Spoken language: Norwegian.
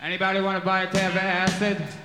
Anybody want to buy a tab of acid?